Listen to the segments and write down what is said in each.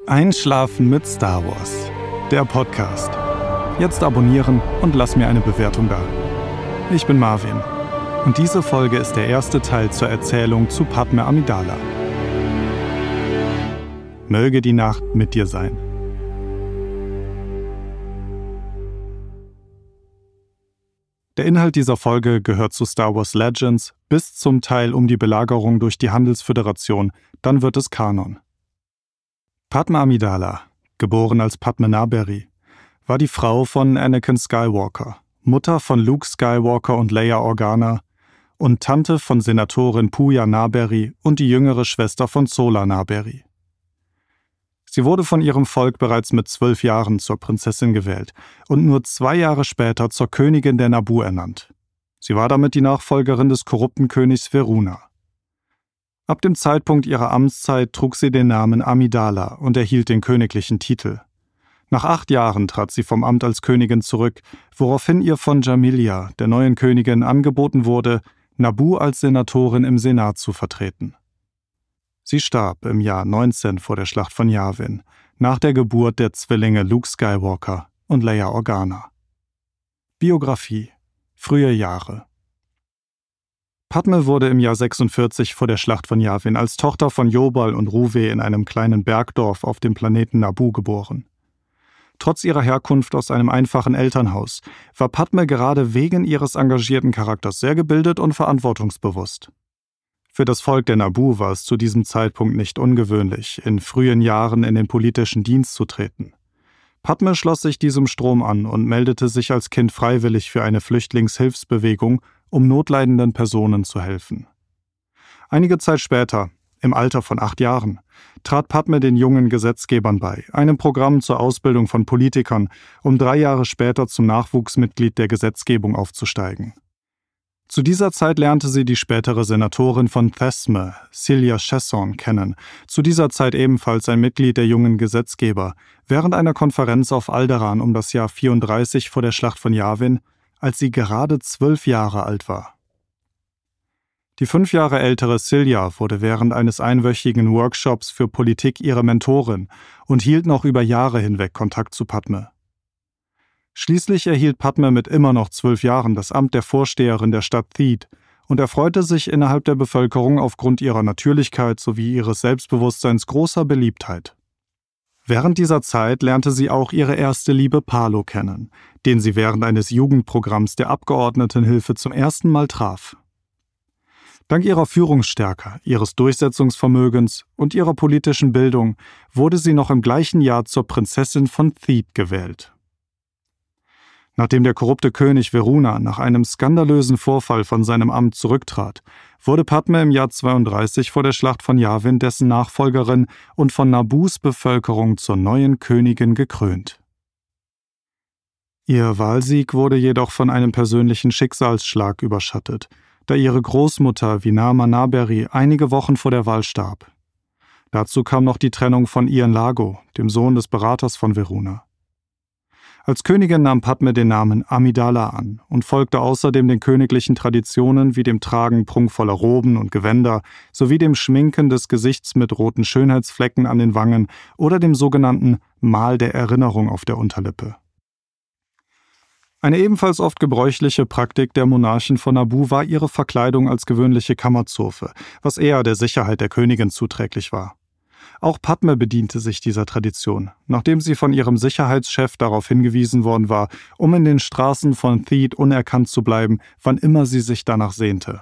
Einschlafen mit Star Wars, der Podcast. Jetzt abonnieren und lass mir eine Bewertung da. Ich bin Marvin und diese Folge ist der erste Teil zur Erzählung zu Padmé Amidala. Möge die Nacht mit dir sein. Der Inhalt dieser Folge gehört zu Star Wars Legends bis zum Teil um die Belagerung durch die Handelsföderation, dann wird es Kanon. Padmé Amidala, geboren als Padmé Naberrie, war die Frau von Anakin Skywalker, Mutter von Luke Skywalker und Leia Organa und Tante von Senatorin Pooya Naberrie und die jüngere Schwester von Zola Naberrie. Sie wurde von ihrem Volk bereits mit 12 Jahren zur Prinzessin gewählt und nur 2 Jahre später zur Königin der Naboo ernannt. Sie war damit die Nachfolgerin des korrupten Königs Veruna. Ab dem Zeitpunkt ihrer Amtszeit trug sie den Namen Amidala und erhielt den königlichen Titel. Nach 8 Jahren trat sie vom Amt als Königin zurück, woraufhin ihr von Jamilia, der neuen Königin, angeboten wurde, Naboo als Senatorin im Senat zu vertreten. Sie starb im Jahr 19 vor der Schlacht von Yavin, nach der Geburt der Zwillinge Luke Skywalker und Leia Organa. Biografie: Frühe Jahre. Padmé wurde im Jahr 46 vor der Schlacht von Yavin als Tochter von Jobal und Ruwe in einem kleinen Bergdorf auf dem Planeten Naboo geboren. Trotz ihrer Herkunft aus einem einfachen Elternhaus war Padmé gerade wegen ihres engagierten Charakters sehr gebildet und verantwortungsbewusst. Für das Volk der Naboo war es zu diesem Zeitpunkt nicht ungewöhnlich, in frühen Jahren in den politischen Dienst zu treten. Padmé schloss sich diesem Strom an und meldete sich als Kind freiwillig für eine Flüchtlingshilfsbewegung, um notleidenden Personen zu helfen. Einige Zeit später, im Alter von 8 Jahren, trat Padmé den jungen Gesetzgebern bei, einem Programm zur Ausbildung von Politikern, um 3 Jahre später zum Nachwuchsmitglied der Gesetzgebung aufzusteigen. Zu dieser Zeit lernte sie die spätere Senatorin von Thesme, Celia Chesson, kennen, zu dieser Zeit ebenfalls ein Mitglied der jungen Gesetzgeber, während einer Konferenz auf Alderaan um das Jahr 34 vor der Schlacht von Yavin, als sie gerade 12 Jahre alt war. Die 5 Jahre ältere Celia wurde während eines einwöchigen Workshops für Politik ihre Mentorin und hielt noch über Jahre hinweg Kontakt zu Padmé. Schließlich erhielt Padmé mit immer noch 12 Jahren das Amt der Vorsteherin der Stadt Theed und erfreute sich innerhalb der Bevölkerung aufgrund ihrer Natürlichkeit sowie ihres Selbstbewusstseins großer Beliebtheit. Während dieser Zeit lernte sie auch ihre erste Liebe Palo kennen, den sie während eines Jugendprogramms der Abgeordnetenhilfe zum ersten Mal traf. Dank ihrer Führungsstärke, ihres Durchsetzungsvermögens und ihrer politischen Bildung wurde sie noch im gleichen Jahr zur Prinzessin von Theed gewählt. Nachdem der korrupte König Veruna nach einem skandalösen Vorfall von seinem Amt zurücktrat, wurde Padmé im Jahr 32 vor der Schlacht von Yavin dessen Nachfolgerin und von Naboos Bevölkerung zur neuen Königin gekrönt. Ihr Wahlsieg wurde jedoch von einem persönlichen Schicksalsschlag überschattet, da ihre Großmutter Winama Naberrie einige Wochen vor der Wahl starb. Dazu kam noch die Trennung von Ian Lago, dem Sohn des Beraters von Veruna. Als Königin nahm Padmé den Namen Amidala an und folgte außerdem den königlichen Traditionen wie dem Tragen prunkvoller Roben und Gewänder sowie dem Schminken des Gesichts mit roten Schönheitsflecken an den Wangen oder dem sogenannten Mal der Erinnerung auf der Unterlippe. Eine ebenfalls oft gebräuchliche Praktik der Monarchen von Naboo war ihre Verkleidung als gewöhnliche Kammerzofe, was eher der Sicherheit der Königin zuträglich war. Auch Padmé bediente sich dieser Tradition, nachdem sie von ihrem Sicherheitschef darauf hingewiesen worden war, um in den Straßen von Theed unerkannt zu bleiben, wann immer sie sich danach sehnte.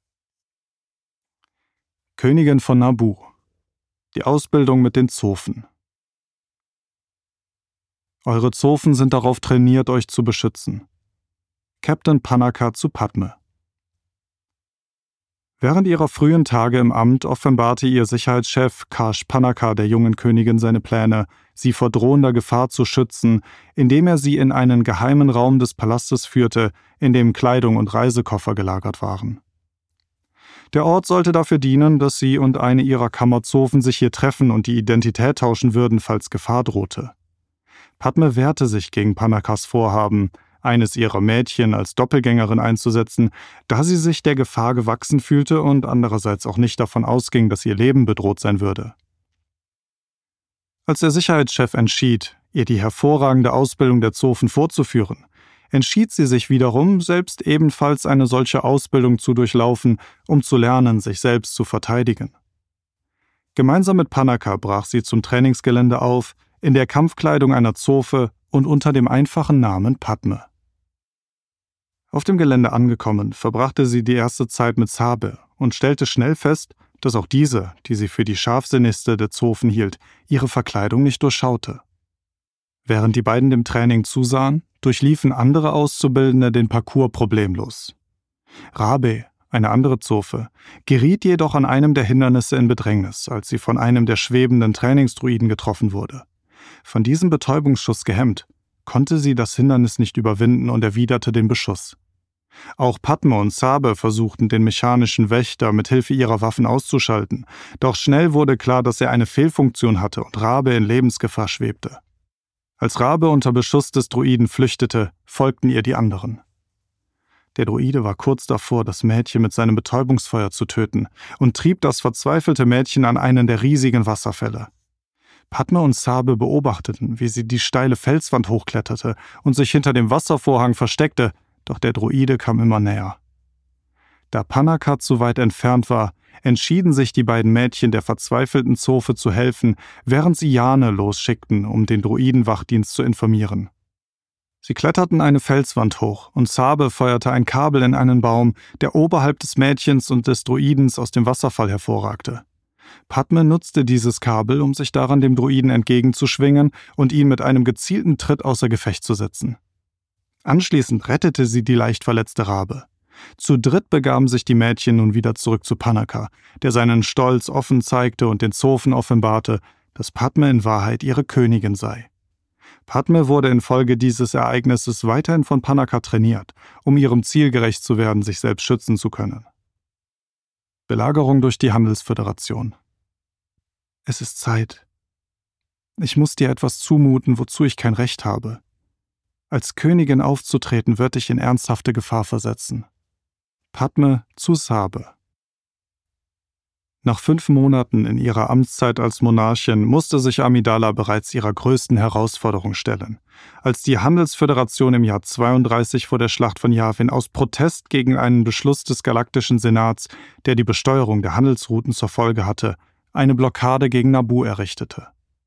Königin von Naboo. Die Ausbildung mit den Zofen. Eure Zofen sind darauf trainiert, euch zu beschützen. Captain Panaka zu Padmé. Während ihrer frühen Tage im Amt offenbarte ihr Sicherheitschef Kash Panaka der jungen Königin seine Pläne, sie vor drohender Gefahr zu schützen, indem er sie in einen geheimen Raum des Palastes führte, in dem Kleidung und Reisekoffer gelagert waren. Der Ort sollte dafür dienen, dass sie und eine ihrer Kammerzofen sich hier treffen und die Identität tauschen würden, falls Gefahr drohte. Padmé wehrte sich gegen Panakas Vorhaben, eines ihrer Mädchen als Doppelgängerin einzusetzen, da sie sich der Gefahr gewachsen fühlte und andererseits auch nicht davon ausging, dass ihr Leben bedroht sein würde. Als der Sicherheitschef entschied, ihr die hervorragende Ausbildung der Zofen vorzuführen, entschied sie sich wiederum, selbst ebenfalls eine solche Ausbildung zu durchlaufen, um zu lernen, sich selbst zu verteidigen. Gemeinsam mit Panaka brach sie zum Trainingsgelände auf, in der Kampfkleidung einer Zofe und unter dem einfachen Namen Padme. Auf dem Gelände angekommen, verbrachte sie die erste Zeit mit Sabe und stellte schnell fest, dass auch diese, die sie für die scharfsinnigste der Zofen hielt, ihre Verkleidung nicht durchschaute. Während die beiden dem Training zusahen, durchliefen andere Auszubildende den Parcours problemlos. Rabe, eine andere Zofe, geriet jedoch an einem der Hindernisse in Bedrängnis, als sie von einem der schwebenden Trainingsdruiden getroffen wurde. Von diesem Betäubungsschuss gehemmt, konnte sie das Hindernis nicht überwinden und erwiderte den Beschuss. Auch Padme und Sabe versuchten, den mechanischen Wächter mit Hilfe ihrer Waffen auszuschalten, doch schnell wurde klar, dass er eine Fehlfunktion hatte und Rabe in Lebensgefahr schwebte. Als Rabe unter Beschuss des Druiden flüchtete, folgten ihr die anderen. Der Druide war kurz davor, das Mädchen mit seinem Betäubungsfeuer zu töten und trieb das verzweifelte Mädchen an einen der riesigen Wasserfälle. Padme und Sabe beobachteten, wie sie die steile Felswand hochkletterte und sich hinter dem Wasservorhang versteckte, doch der Druide kam immer näher. Da Panaka zu weit entfernt war, entschieden sich die beiden Mädchen der verzweifelten Zofe zu helfen, während sie Jane losschickten, um den Druidenwachdienst zu informieren. Sie kletterten eine Felswand hoch und Sabe feuerte ein Kabel in einen Baum, der oberhalb des Mädchens und des Druidens aus dem Wasserfall hervorragte. Padme nutzte dieses Kabel, um sich daran dem Druiden entgegenzuschwingen und ihn mit einem gezielten Tritt außer Gefecht zu setzen. Anschließend rettete sie die leicht verletzte Rabe. Zu dritt begaben sich die Mädchen nun wieder zurück zu Panaka, der seinen Stolz offen zeigte und den Zofen offenbarte, dass Padme in Wahrheit ihre Königin sei. Padme wurde infolge dieses Ereignisses weiterhin von Panaka trainiert, um ihrem Ziel gerecht zu werden, sich selbst schützen zu können. Belagerung durch die Handelsföderation. Es ist Zeit. Ich muss dir etwas zumuten, wozu ich kein Recht habe. Als Königin aufzutreten, wird dich in ernsthafte Gefahr versetzen. Padme zu Sabe. Nach 5 Monaten in ihrer Amtszeit als Monarchin musste sich Amidala bereits ihrer größten Herausforderung stellen, als die Handelsföderation im Jahr 32 vor der Schlacht von Yavin aus Protest gegen einen Beschluss des Galaktischen Senats, der die Besteuerung der Handelsrouten zur Folge hatte, eine Blockade gegen Naboo errichtete.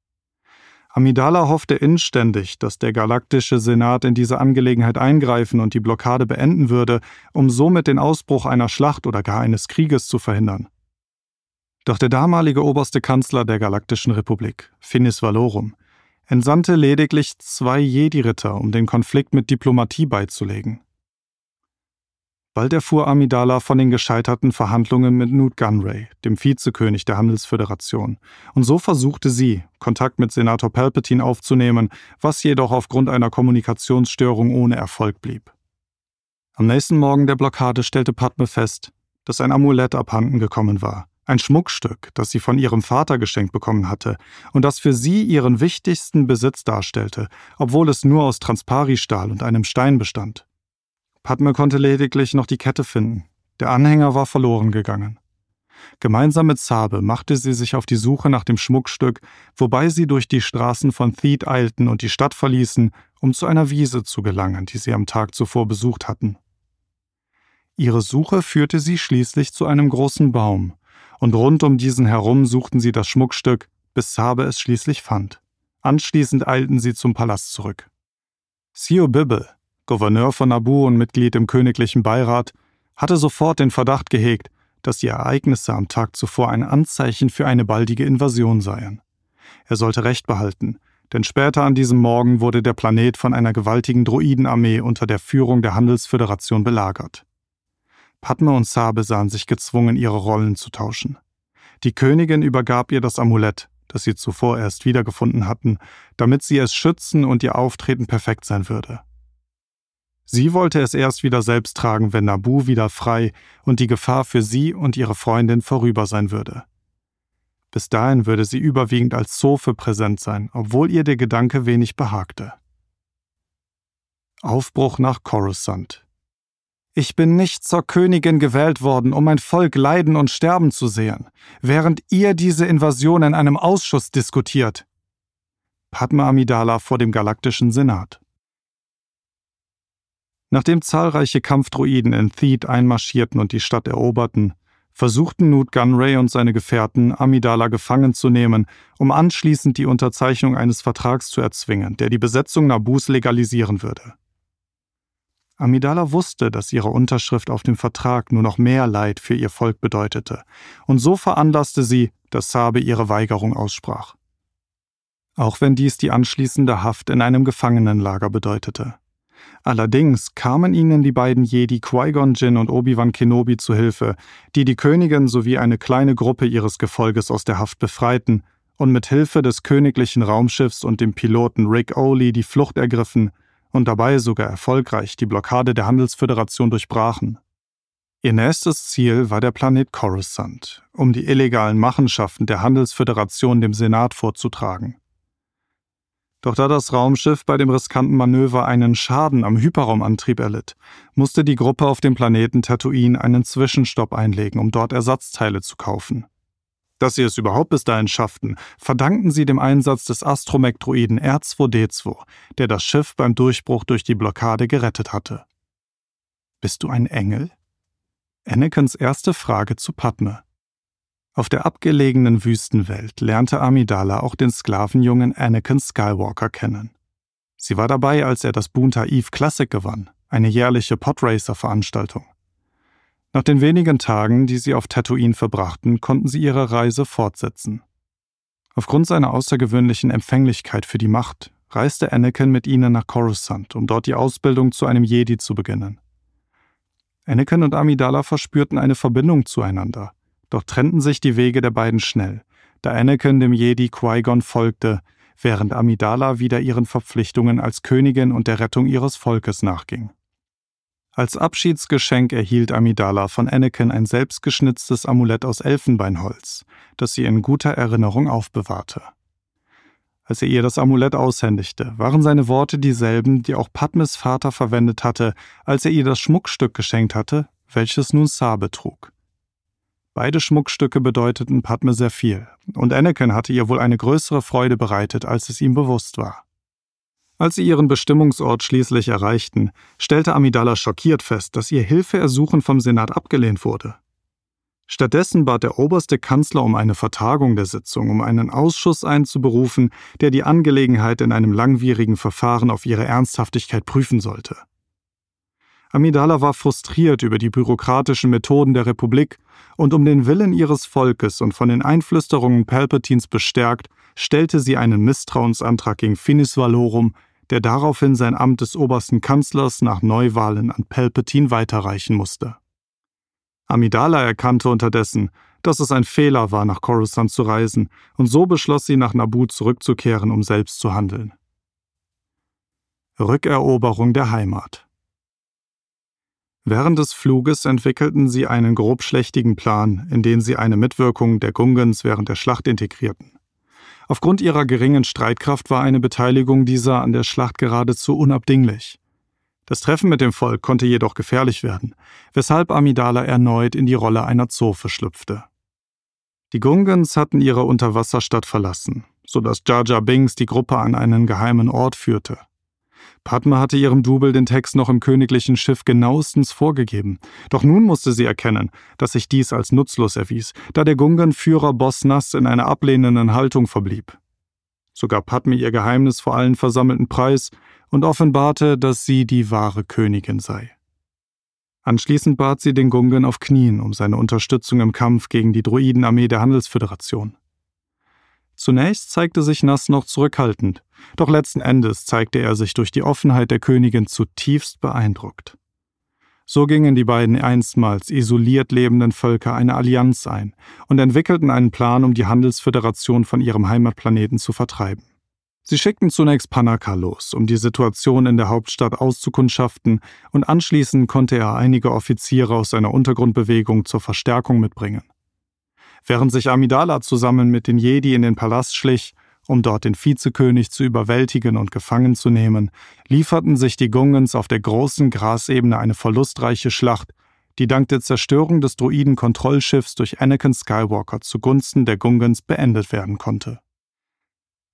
Amidala hoffte inständig, dass der Galaktische Senat in diese Angelegenheit eingreifen und die Blockade beenden würde, um somit den Ausbruch einer Schlacht oder gar eines Krieges zu verhindern. Doch der damalige oberste Kanzler der Galaktischen Republik, Finis Valorum, entsandte lediglich 2 Jedi-Ritter, um den Konflikt mit Diplomatie beizulegen. Bald erfuhr Amidala von den gescheiterten Verhandlungen mit Nute Gunray, dem Vizekönig der Handelsföderation, und so versuchte sie, Kontakt mit Senator Palpatine aufzunehmen, was jedoch aufgrund einer Kommunikationsstörung ohne Erfolg blieb. Am nächsten Morgen der Blockade stellte Padme fest, dass ein Amulett abhanden gekommen war, ein Schmuckstück, das sie von ihrem Vater geschenkt bekommen hatte und das für sie ihren wichtigsten Besitz darstellte, obwohl es nur aus Transpari-Stahl und einem Stein bestand. Padme konnte lediglich noch die Kette finden. Der Anhänger war verloren gegangen. Gemeinsam mit Sabe machte sie sich auf die Suche nach dem Schmuckstück, wobei sie durch die Straßen von Theed eilten und die Stadt verließen, um zu einer Wiese zu gelangen, die sie am Tag zuvor besucht hatten. Ihre Suche führte sie schließlich zu einem großen Baum, und rund um diesen herum suchten sie das Schmuckstück, bis Sabe es schließlich fand. Anschließend eilten sie zum Palast zurück. Sio Bibble, Gouverneur von Naboo und Mitglied im königlichen Beirat, hatte sofort den Verdacht gehegt, dass die Ereignisse am Tag zuvor ein Anzeichen für eine baldige Invasion seien. Er sollte Recht behalten, denn später an diesem Morgen wurde der Planet von einer gewaltigen Droidenarmee unter der Führung der Handelsföderation belagert. Padme und Sabe sahen sich gezwungen, ihre Rollen zu tauschen. Die Königin übergab ihr das Amulett, das sie zuvor erst wiedergefunden hatten, damit sie es schützen und ihr Auftreten perfekt sein würde. Sie wollte es erst wieder selbst tragen, wenn Naboo wieder frei und die Gefahr für sie und ihre Freundin vorüber sein würde. Bis dahin würde sie überwiegend als Zofe präsent sein, obwohl ihr der Gedanke wenig behagte. Aufbruch nach Coruscant. Ich bin nicht zur Königin gewählt worden, um mein Volk leiden und sterben zu sehen, während ihr diese Invasion in einem Ausschuss diskutiert, Padme Amidala vor dem Galaktischen Senat. Nachdem zahlreiche Kampfdroiden in Theed einmarschierten und die Stadt eroberten, versuchten Nute Gunray und seine Gefährten, Amidala gefangen zu nehmen, um anschließend die Unterzeichnung eines Vertrags zu erzwingen, der die Besetzung Nabus legalisieren würde. Amidala wusste, dass ihre Unterschrift auf dem Vertrag nur noch mehr Leid für ihr Volk bedeutete, und so veranlasste sie, dass Sabe ihre Weigerung aussprach. Auch wenn dies die anschließende Haft in einem Gefangenenlager bedeutete. Allerdings kamen ihnen die beiden Jedi Qui-Gon Jinn und Obi-Wan Kenobi zu Hilfe, die die Königin sowie eine kleine Gruppe ihres Gefolges aus der Haft befreiten und mit Hilfe des königlichen Raumschiffs und dem Piloten Rick Oley die Flucht ergriffen und dabei sogar erfolgreich die Blockade der Handelsföderation durchbrachen. Ihr nächstes Ziel war der Planet Coruscant, um die illegalen Machenschaften der Handelsföderation dem Senat vorzutragen. Doch da das Raumschiff bei dem riskanten Manöver einen Schaden am Hyperraumantrieb erlitt, musste die Gruppe auf dem Planeten Tatooine einen Zwischenstopp einlegen, um dort Ersatzteile zu kaufen. Dass sie es überhaupt bis dahin schafften, verdanken sie dem Einsatz des Astromech-Droiden R2-D2, der das Schiff beim Durchbruch durch die Blockade gerettet hatte. »Bist du ein Engel?« Anakins erste Frage zu Padme. Auf der abgelegenen Wüstenwelt lernte Amidala auch den Sklavenjungen Anakin Skywalker kennen. Sie war dabei, als er das Boonta Eve Classic gewann, eine jährliche Podracer-Veranstaltung. Nach den wenigen Tagen, die sie auf Tatooine verbrachten, konnten sie ihre Reise fortsetzen. Aufgrund seiner außergewöhnlichen Empfänglichkeit für die Macht reiste Anakin mit ihnen nach Coruscant, um dort die Ausbildung zu einem Jedi zu beginnen. Anakin und Amidala verspürten eine Verbindung zueinander. Doch trennten sich die Wege der beiden schnell, da Anakin dem Jedi Qui-Gon folgte, während Amidala wieder ihren Verpflichtungen als Königin und der Rettung ihres Volkes nachging. Als Abschiedsgeschenk erhielt Amidala von Anakin ein selbstgeschnitztes Amulett aus Elfenbeinholz, das sie in guter Erinnerung aufbewahrte. Als er ihr das Amulett aushändigte, waren seine Worte dieselben, die auch Padmes Vater verwendet hatte, als er ihr das Schmuckstück geschenkt hatte, welches nun Sabe trug. Beide Schmuckstücke bedeuteten Padme sehr viel, und Anakin hatte ihr wohl eine größere Freude bereitet, als es ihm bewusst war. Als sie ihren Bestimmungsort schließlich erreichten, stellte Amidala schockiert fest, dass ihr Hilfeersuchen vom Senat abgelehnt wurde. Stattdessen bat der oberste Kanzler um eine Vertagung der Sitzung, um einen Ausschuss einzuberufen, der die Angelegenheit in einem langwierigen Verfahren auf ihre Ernsthaftigkeit prüfen sollte. Amidala war frustriert über die bürokratischen Methoden der Republik und um den Willen ihres Volkes und von den Einflüsterungen Palpatines bestärkt, stellte sie einen Misstrauensantrag gegen Finis Valorum, der daraufhin sein Amt des obersten Kanzlers nach Neuwahlen an Palpatine weiterreichen musste. Amidala erkannte unterdessen, dass es ein Fehler war, nach Coruscant zu reisen, und so beschloss sie, nach Naboo zurückzukehren, um selbst zu handeln. Rückeroberung der Heimat. Während des Fluges entwickelten sie einen grobschlächtigen Plan, in den sie eine Mitwirkung der Gungans während der Schlacht integrierten. Aufgrund ihrer geringen Streitkraft war eine Beteiligung dieser an der Schlacht geradezu unabdinglich. Das Treffen mit dem Volk konnte jedoch gefährlich werden, weshalb Amidala erneut in die Rolle einer Zofe schlüpfte. Die Gungans hatten ihre Unterwasserstadt verlassen, sodass Jar Jar Binks die Gruppe an einen geheimen Ort führte. Padme hatte ihrem Double den Text noch im königlichen Schiff genauestens vorgegeben, doch nun musste sie erkennen, dass sich dies als nutzlos erwies, da der Gungan-Führer Boss Nass in einer ablehnenden Haltung verblieb. So gab Padme ihr Geheimnis vor allen Versammelten preis und offenbarte, dass sie die wahre Königin sei. Anschließend bat sie den Gungan auf Knien um seine Unterstützung im Kampf gegen die Droidenarmee der Handelsföderation. Zunächst zeigte sich Nass noch zurückhaltend, doch letzten Endes zeigte er sich durch die Offenheit der Königin zutiefst beeindruckt. So gingen die beiden einstmals isoliert lebenden Völker eine Allianz ein und entwickelten einen Plan, um die Handelsföderation von ihrem Heimatplaneten zu vertreiben. Sie schickten zunächst Panaka los, um die Situation in der Hauptstadt auszukundschaften, und anschließend konnte er einige Offiziere aus seiner Untergrundbewegung zur Verstärkung mitbringen. Während sich Amidala zusammen mit den Jedi in den Palast schlich, um dort den Vizekönig zu überwältigen und gefangen zu nehmen, lieferten sich die Gungans auf der großen Grasebene eine verlustreiche Schlacht, die dank der Zerstörung des Droiden-Kontrollschiffs durch Anakin Skywalker zugunsten der Gungans beendet werden konnte.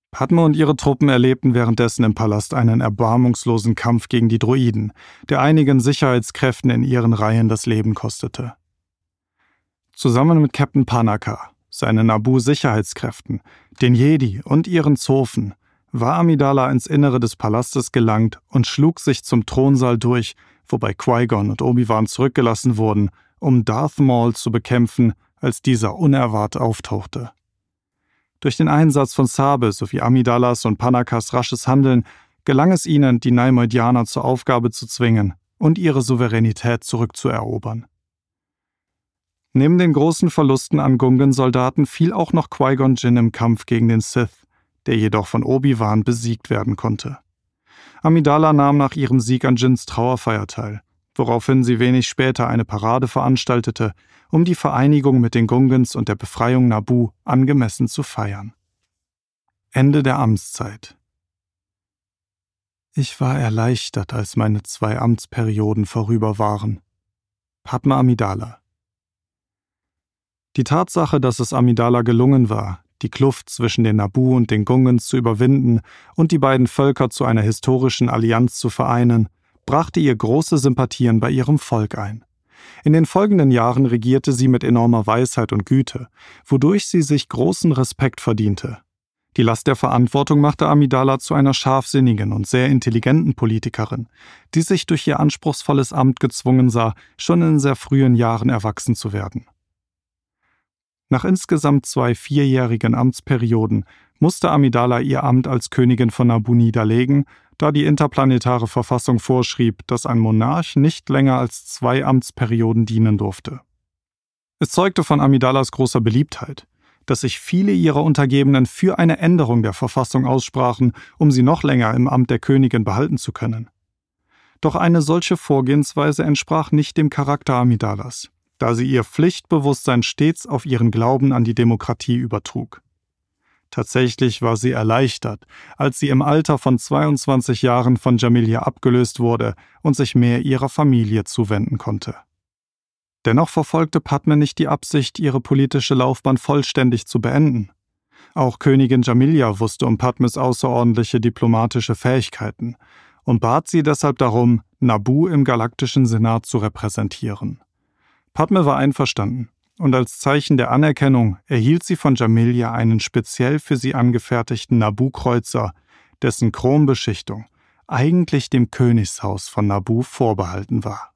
Padme und ihre Truppen erlebten währenddessen im Palast einen erbarmungslosen Kampf gegen die Droiden, der einigen Sicherheitskräften in ihren Reihen das Leben kostete. Zusammen mit Captain Panaka, seinen Naboo-Sicherheitskräften, den Jedi und ihren Zofen war Amidala ins Innere des Palastes gelangt und schlug sich zum Thronsaal durch, wobei Qui-Gon und Obi-Wan zurückgelassen wurden, um Darth Maul zu bekämpfen, als dieser unerwartet auftauchte. Durch den Einsatz von Sabe sowie Amidalas und Panakas rasches Handeln gelang es ihnen, die Neimoidianer zur Aufgabe zu zwingen und ihre Souveränität zurückzuerobern. Neben den großen Verlusten an Gungan-Soldaten fiel auch noch Qui-Gon Jinn im Kampf gegen den Sith, der jedoch von Obi-Wan besiegt werden konnte. Amidala nahm nach ihrem Sieg an Jinns Trauerfeier teil, woraufhin sie wenig später eine Parade veranstaltete, um die Vereinigung mit den Gungans und der Befreiung Naboo angemessen zu feiern. Ende der Amtszeit. Ich war erleichtert, als meine 2 Amtsperioden vorüber waren. Padme Amidala. Die Tatsache, dass es Amidala gelungen war, die Kluft zwischen den Naboo und den Gungans zu überwinden und die beiden Völker zu einer historischen Allianz zu vereinen, brachte ihr große Sympathien bei ihrem Volk ein. In den folgenden Jahren regierte sie mit enormer Weisheit und Güte, wodurch sie sich großen Respekt verdiente. Die Last der Verantwortung machte Amidala zu einer scharfsinnigen und sehr intelligenten Politikerin, die sich durch ihr anspruchsvolles Amt gezwungen sah, schon in sehr frühen Jahren erwachsen zu werden. Nach insgesamt 2 vierjährigen Amtsperioden musste Amidala ihr Amt als Königin von Naboo niederlegen, da die interplanetare Verfassung vorschrieb, dass ein Monarch nicht länger als 2 Amtsperioden dienen durfte. Es zeugte von Amidalas großer Beliebtheit, dass sich viele ihrer Untergebenen für eine Änderung der Verfassung aussprachen, um sie noch länger im Amt der Königin behalten zu können. Doch eine solche Vorgehensweise entsprach nicht dem Charakter Amidalas, da sie ihr Pflichtbewusstsein stets auf ihren Glauben an die Demokratie übertrug. Tatsächlich war sie erleichtert, als sie im Alter von 22 Jahren von Jamilja abgelöst wurde und sich mehr ihrer Familie zuwenden konnte. Dennoch verfolgte Padme nicht die Absicht, ihre politische Laufbahn vollständig zu beenden. Auch Königin Jamilja wusste um Padmes außerordentliche diplomatische Fähigkeiten und bat sie deshalb darum, Naboo im Galaktischen Senat zu repräsentieren. Padme war einverstanden, und als Zeichen der Anerkennung erhielt sie von Jamilja einen speziell für sie angefertigten Naboo-Kreuzer, dessen Chrombeschichtung eigentlich dem Königshaus von Naboo vorbehalten war.